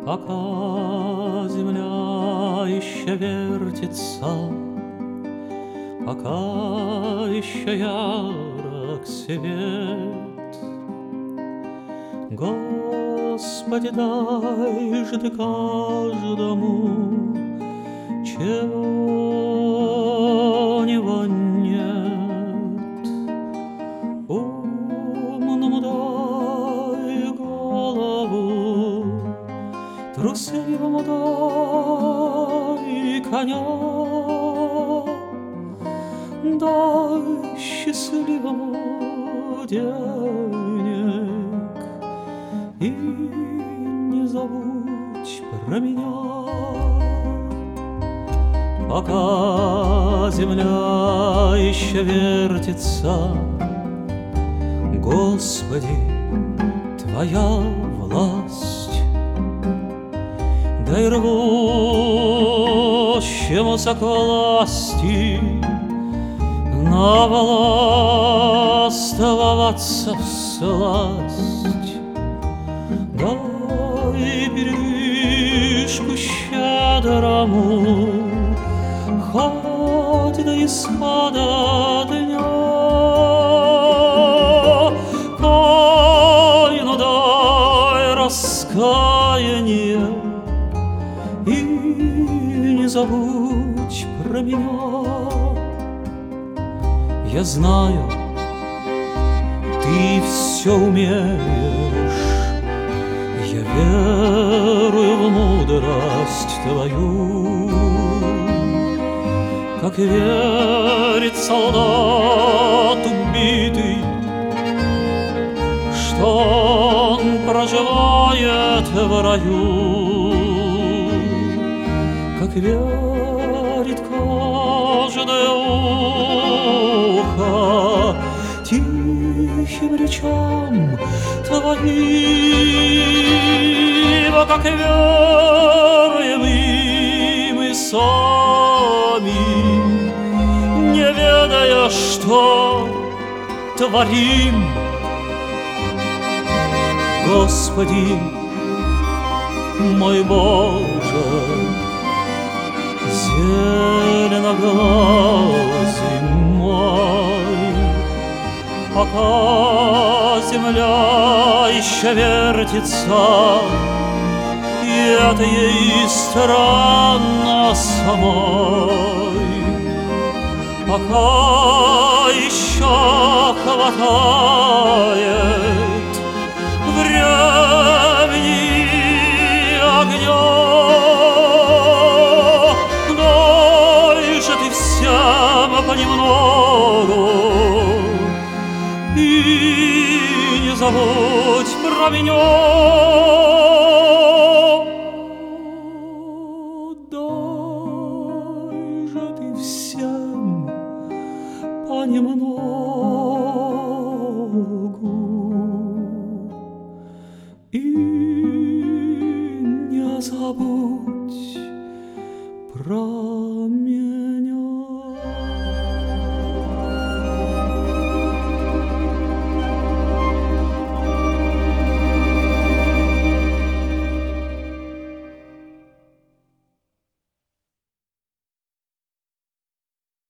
Пока земля еще вертится, пока еще ярок свет, Господи, дай же Ты каждому, чего у него нет. Умному дай голову, трусливому дай коня, дай счастливому денег и не забудь про меня. Пока земля еще вертится, Господи, Твоя власть. Дай рвущему власти навластвоваться всласть. Дай передышку щедрому, хоть до исхода дня. Тайну дай раскаяние и не забудь про меня. Я знаю, Ты все умеешь, я верую в мудрость Твою, как верит солдат убитый, что он проживает в раю, как верит каждое ухо тихим речам Твоим, как веруем и мы сами, не ведая, что творим. Господи, мой Боже, зеленоглазый мой, пока земля еще вертится, и это ей странно самой, пока еще хватает времени огня. Дай же Ты всем понемногу и не забудь про меня. Дай же Ты всем понемногу